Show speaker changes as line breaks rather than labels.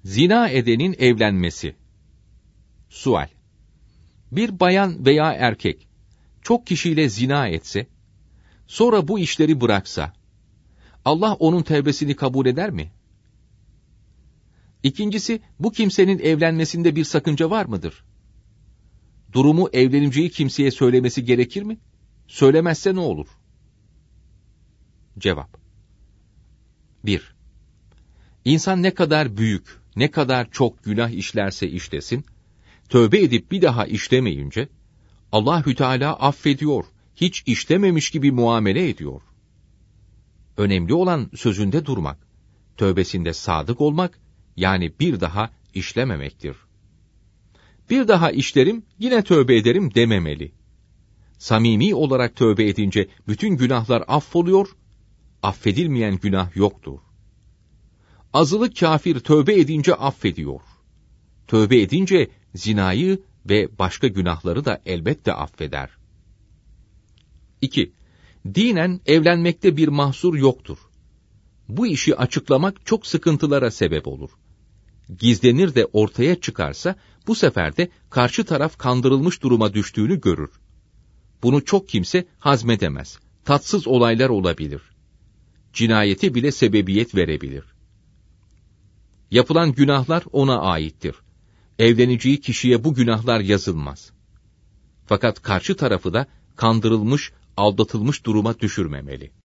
Zina edenin evlenmesi. Sual: Bir bayan veya erkek çok kişiyle zina etse, sonra bu işleri bıraksa, Allah onun tevbesini kabul eder mi? İkincisi, bu kimsenin evlenmesinde bir sakınca var mıdır? Durumu evleneceği kimseye söylemesi gerekir mi? Söylemezse ne olur? Cevap: 1. İnsan ne kadar büyük, ne kadar çok günah işlerse işlesin, tövbe edip bir daha işlemeyince, Allahü Teala affediyor, hiç işlememiş gibi muamele ediyor. Önemli olan sözünde durmak, tövbesinde sadık olmak, yani bir daha işlememektir. Bir daha işlerim, yine tövbe ederim dememeli. Samimi olarak tövbe edince bütün günahlar affoluyor, affedilmeyen günah yoktur. Azılı kafir tövbe edince affediyor. Tövbe edince zinayı ve başka günahları da elbette affeder. 2. Dinen evlenmekte bir mahsur yoktur. Bu işi açıklamak çok sıkıntılara sebep olur. Gizlenir de ortaya çıkarsa, bu sefer de karşı taraf kandırılmış duruma düştüğünü görür. Bunu çok kimse hazmedemez. Tatsız olaylar olabilir. Cinayete bile sebebiyet verebilir. Yapılan günahlar ona aittir. Evleneceği kişiye bu günahlar yazılmaz. Fakat karşı tarafı da kandırılmış, aldatılmış duruma düşürmemeli.